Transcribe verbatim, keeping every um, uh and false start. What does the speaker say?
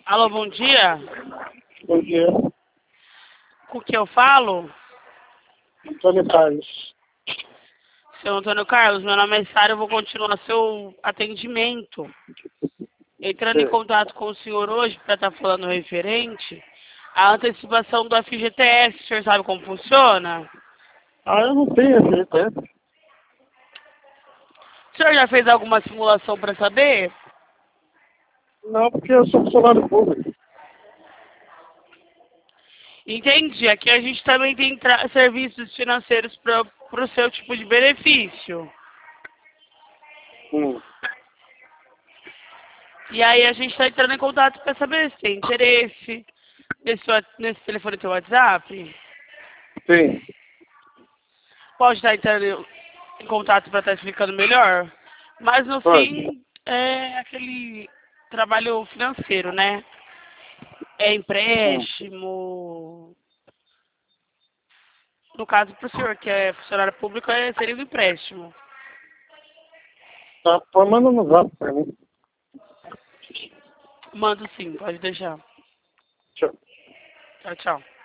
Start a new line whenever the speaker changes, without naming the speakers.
Alô, bom dia.
Bom dia,
Com o que eu falo?
Antônio Carlos.
Seu Antônio Carlos, meu nome é Sara, eu vou continuar seu atendimento. Entrando em
Sim.
contato com o senhor hoje para estar falando referente à antecipação do F G T S. O senhor sabe como funciona?
Ah, eu não tenho F G T S.
O senhor já fez alguma simulação para saber?
Não, porque eu sou funcionário público.
Entendi. Aqui a gente também tem tra- serviços financeiros para o seu tipo de benefício.
Hum.
E aí a gente está entrando em contato para saber se tem interesse nesse, wa- nesse telefone do seu WhatsApp.
Sim.
Pode estar entrando em contato para estar explicando melhor. Mas no
Pode.
fim é aquele trabalho financeiro, né? É
Hum.
empréstimo. No caso para o senhor, que é funcionário público, é, seria um empréstimo.
Tá, pô, manda no zap pra mim.
Mando sim, pode deixar.
Tchau.
Tchau, tchau.